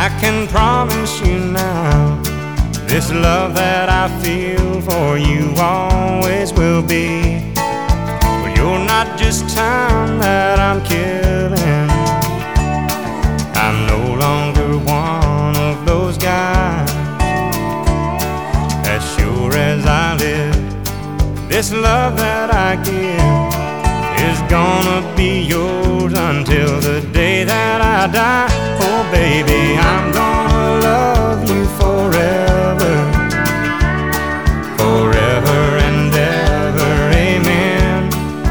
I can promise you now, this love that I feel for you always will be. But you're not just time that I'm killing. I'm no longer one of those guys. As sure as I live, this love that I give is gonna be yours until the day that I die. Oh baby, I'm gonna love you forever, forever and ever, amen.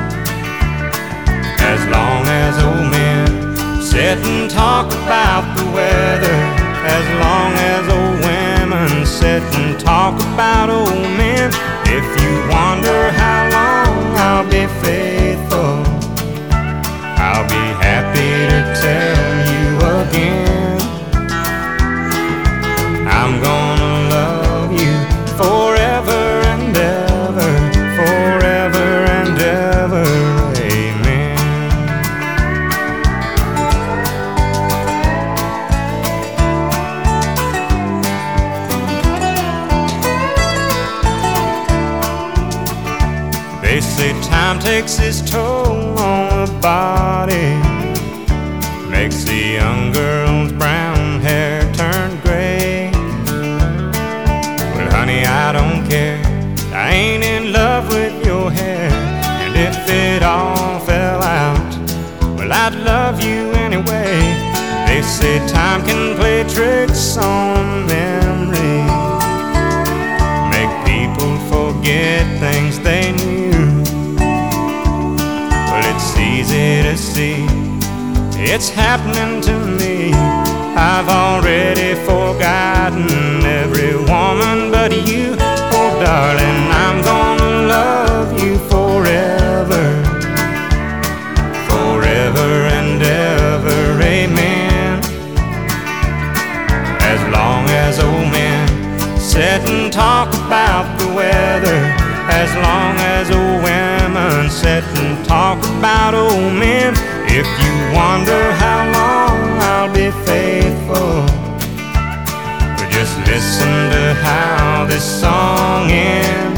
As long as old men sit and talk about the weather, as long as old women sit and talk about old men. If you wonder how long I'll be faithful, I'll be happy to tell you again. I'm gonna love you forever and ever, forever and ever, amen. They say time takes its toll on the body, makes the young girl's brown hair turn gray. Well honey, I don't care, I ain't in love with your hair. And if it all fell out, well I'd love you anyway. They say time can play tricks on memory, make people forget things they knew. It's easy to see, it's happening to me. I've already forgotten every woman but you. Oh darling, I'm gonna love you forever, forever and ever, amen. As long as old men sit and talk about the weather, as long as old women sit and talk about old men. If you wonder how long I'll be faithful, well, just listen to how this song ends.